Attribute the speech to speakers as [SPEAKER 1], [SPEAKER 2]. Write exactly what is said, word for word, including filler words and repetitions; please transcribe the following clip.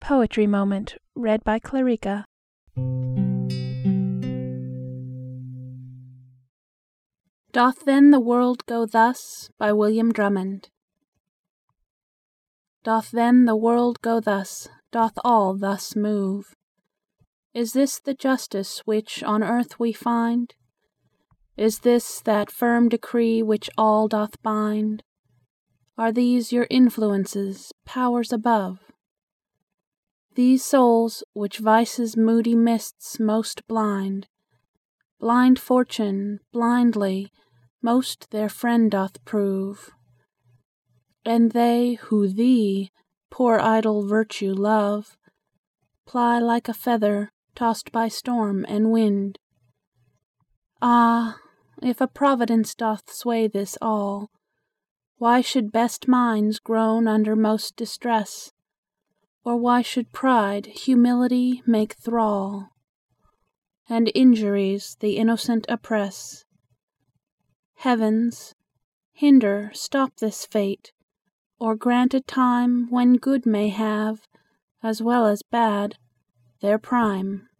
[SPEAKER 1] Poetry Moment. Read by Clarica. Doth Then the World Go Thus? By William Drummond. Doth then the world go thus? Doth all thus move? Is this the justice which on earth we find? Is this that firm decree which all doth bind? Are these your influences, powers above? These souls, which vice's moody mists most blind, blind Fortune, blindly, most their friend doth prove. And they, who thee, poor idle Virtue, love, ply like a feather tossed by storm and wind. Ah, if a Providence doth sway this all, why should best minds groan under most distress? Or why should pride humility make thrall, and injuries the innocent oppress? Heavens, hinder, stop this fate, or grant a time when good may have, as well as bad, their prime.